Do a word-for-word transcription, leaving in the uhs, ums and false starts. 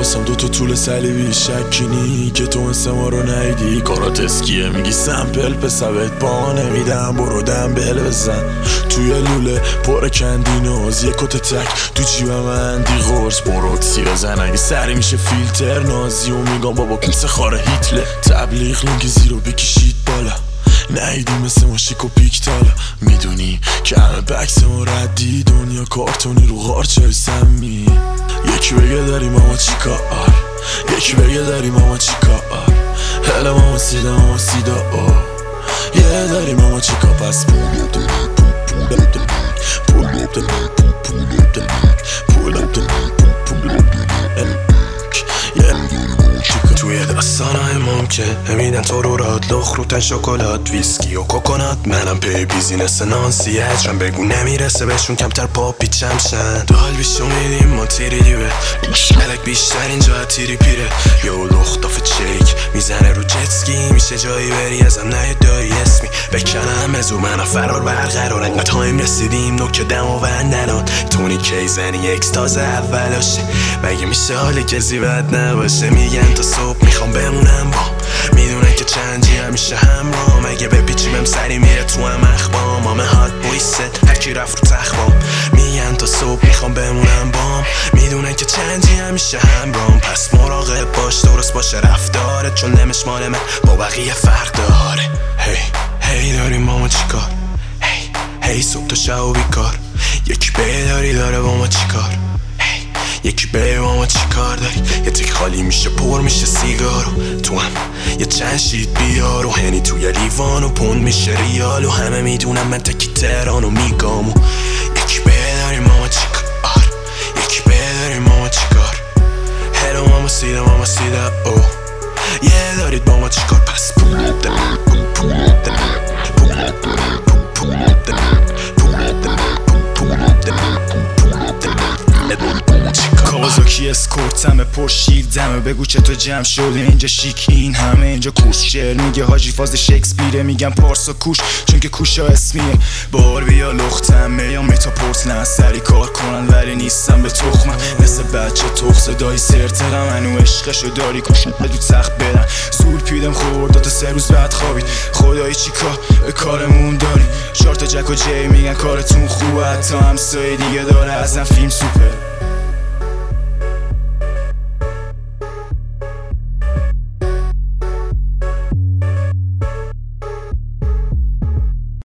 واسم دوتا طول صلیبی شکینی که تو مثل ما رو نیدی. کارات اسکیه میگی سمپل پسبت با نمیدم برو دنبل بزن توی لوله پر کندینوز یک کت تک تو جیبم اندی غرز بروکسی بزن اگه سری میشه فیلتر نازی و میگم بابا کمسه خاره هیتله تبلیغ لینک زیرو بکشید بالا نیدی مثل ما شیک و پیکتالا میدونی که همه بکس ما ردی دنیا کارتونی رو غارچه سمی یکی بگه داری ماما چی کار یکی بگه داری ماما چی کار هل ماما سیدا ماما سیدا اوه یه داری ماما چی کار پس پول up the night پول up the night پول up the night پول up the night پول up the night پول up the night توی داستانای ممکن نمیدن تو رو راد لخ روتن شکلات ویسکی و کوکونات منم پی بیزینس نانسی هجرم بگو نمیرسه بهشون کمتر پا پیچم شن دال بیشو میدیم ما تیری دیوه شلک بیشتر اینجا تیری پیره یو لخ دافه چیک میزنه رو جتسکی میشه جایی بری ازم نه دایی اسمی بکنم ازو منم فرار برقرار انقدر تایم رسیدیم نوک دم و وندنان تونی کی زنی اکس تازه اولاشه مگه میشه حالی کسی بد نباشه میگن تا صبح میخوام بمونم با میدونن که چندی همیشه همراه مگه بپیچیمم سری میره تو هم اخبام همه هات بویست هرکی رفت رو تخبام میگن تا صبح میخوام بمونم بام میدونن که چندی همیشه همراه پس مراقب باش درست باشه رفتاره چون نمش مال من با بقیه فرق داره هی هی داری ماما چیکار هی هی صبح تا شب و بیکار یکی بیداری داره با ما چیکار یکی به ماما چی کار داری یه تک خالی میشه پر میشه سیگارو تو هم یه چند شید بیار و هنی توی لیوان و پوند میشه ریال و همه میدونم من تکی تهرانو میگم و یکی به داری ماما چی کار یکی به داری ماما چی کار هلو ماما سیدا ماما سیدا اوه یه دارید با ما چی کار پس پول up the night پول up the night پول up the night پول up the night پول up the night پول up the night پول up the night کاوازاکی اسکورت همه پر شیر دمه بگو چطور جمع شده اینجا شیک این همه اینجا کوس شعر میگه حاجی فاز شکسپیره میگم پارسا کوش چون که کوشا اسمیه بار بیا لختمه یا متاپورت نه سری کار کنن ولی نیستم به تخمم مثل بچه تخ صدای سرترم منو عشقشو داری کشم دو تخت برن زور پیدم خورد تا سه روز بعد خوابید خدایی چی کار به کارمون داری چهار تا جک و جی میگن کارتون خوبه حتی همسایه دیگه داره ازم فیلم سوپر